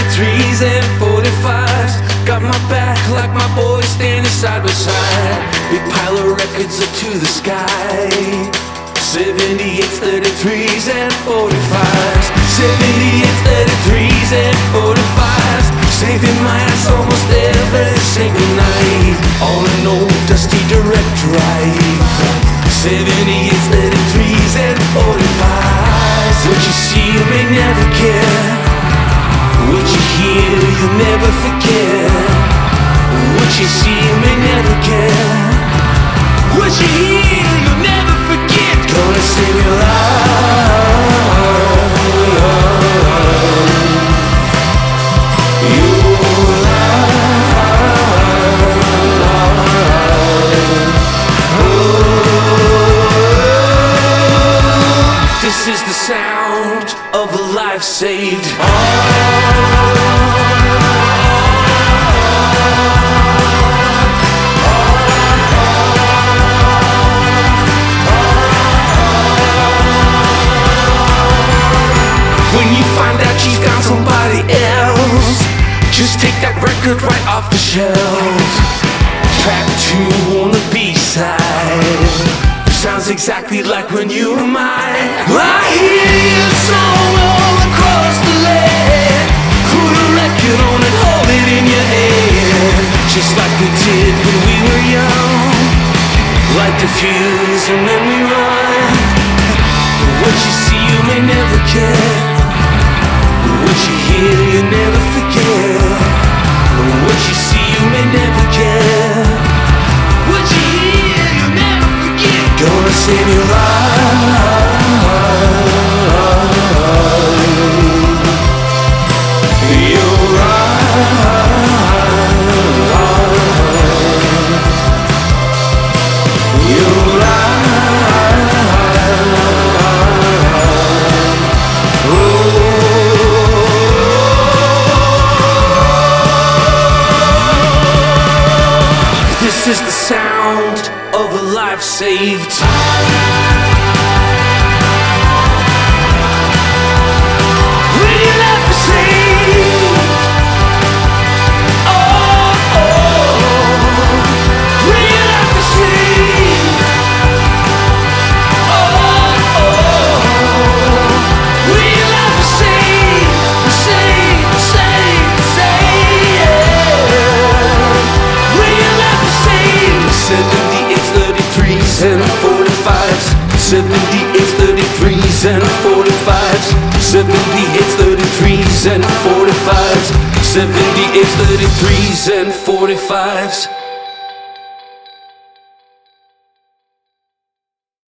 33s and 45s. Got my back like my boys standing side by side. Big pile of records up to the sky. 78s, 33s and 45s. 78s, 33s and 45s. Saving my ass almost every single night. On an old dusty direct drive. 78s, 33s and 45s. What you see you may never care. What you hear you'll never forget. What you see you may never care. What you hear you'll never forget. Gonna save your life. Your life. Oh, this is the sound of a life saved. When you find out you found somebody else, just take that record right off the shelf. Track 2 on the B-side sounds exactly like when you were mine. I hear your song all across the land. Put a record on and hold it in your hand, just like we did when we were young. Light the fuse and then we run. What you see you may never care. What you hear you never forget. What you see you may never care. What you hear you never forget. Gonna save your life. Your life. Your life. Oh. This is the sound of a life saved. When your life was saved. Oh, oh. When your life was saved. Oh, oh. When your life was saved. Saved, saved, saved. When your life was saved. 78s, 33s and 45s. 78s, 33s and 45s. 78s, 33s and 45s. 78s, 33s and 45s.